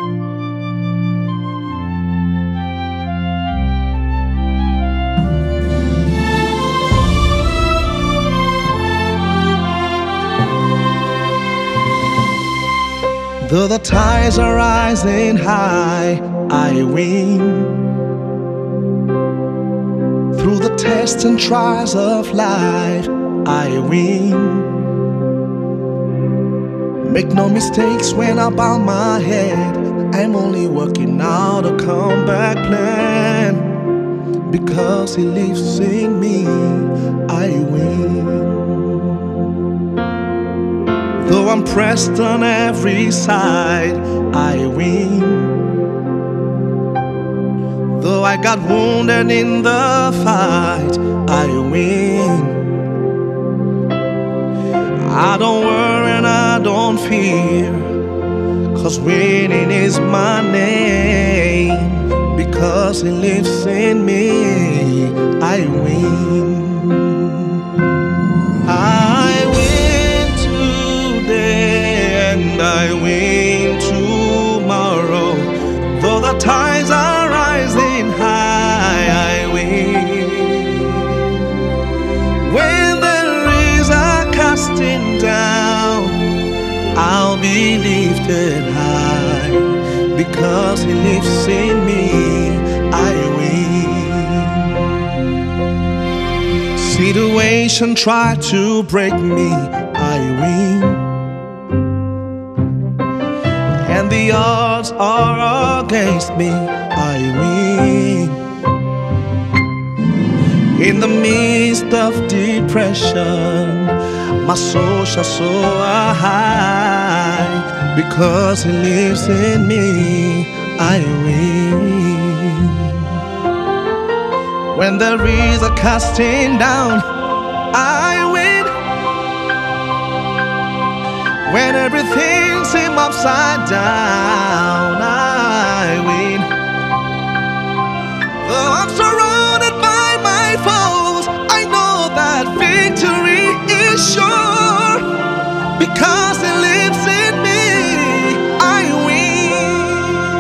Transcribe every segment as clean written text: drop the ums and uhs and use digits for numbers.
Though the tides are rising high, I win. Through the tests and trials of life, I win. Make no mistakes when I bow my head, I'm only working out a comeback plan. Because He lives in me, I win. Though I'm pressed on every side, I win. Though I got wounded in the fight, I win. I don't worry and I don't fear, 'cause winning is my name. Because He lives in me, I win. I win tomorrow. Though the tides are rising high, I win. When there is a casting down, I'll be lifted high. Because He lives in me, I win. Situation try to break me, I win. And the odds are against me, I win. In the midst of depression, my soul shall soar high. Because He lives in me, I win. When there is a casting down, I win. When everything seems upside down, I win. Though I'm surrounded by my foes, I know that victory is sure. Because He lives in me, I win.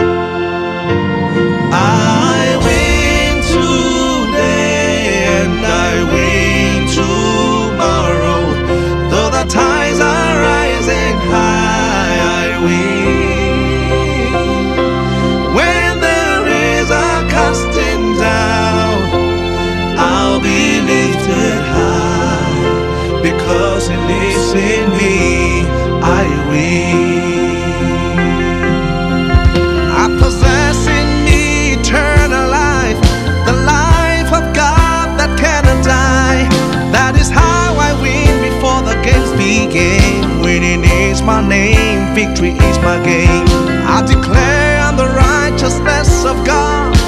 I win today and I win tomorrow. Though the tides are rising high, I win. When there is a casting down, I'll be lifted high. Because He lives in me, I win. I possess in me eternal life, the life of God that cannot die. That is how I win before the games begin. Winning is my name, victory is my game. I declare I'm the righteousness of God.